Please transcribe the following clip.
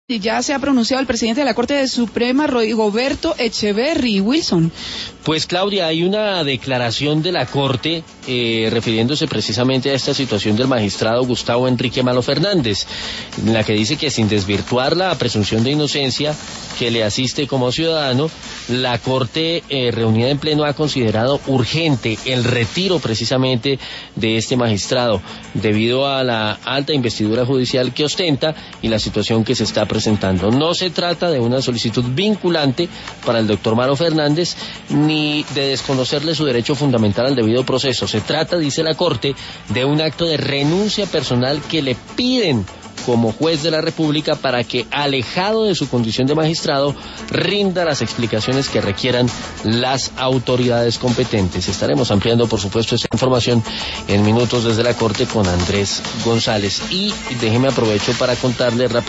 Ya se ha pronunciado el presidente de la Corte Suprema, Rigoberto Echeverri. Wilson. Pues Claudia, hay una declaración de la Corte refiriéndose precisamente a esta situación del magistrado Gustavo Enrique Malo Fernández, en la que dice que sin desvirtuar la presunción de inocencia que le asiste como ciudadano, la Corte reunida en pleno ha considerado urgente el retiro precisamente de este magistrado debido a la alta investidura judicial que ostenta y la situación que se está presentando. No se trata de una solicitud vinculante para el doctor Malo Fernández ni de desconocerle su derecho fundamental al debido proceso. Se trata, dice la Corte, de un acto de renuncia personal que le piden como juez de la República para que, alejado de su condición de magistrado, rinda las explicaciones que requieran las autoridades competentes. Estaremos ampliando, por supuesto, esta información en minutos desde la Corte con Andrés González. Y déjeme aprovecho para contarle rápidamente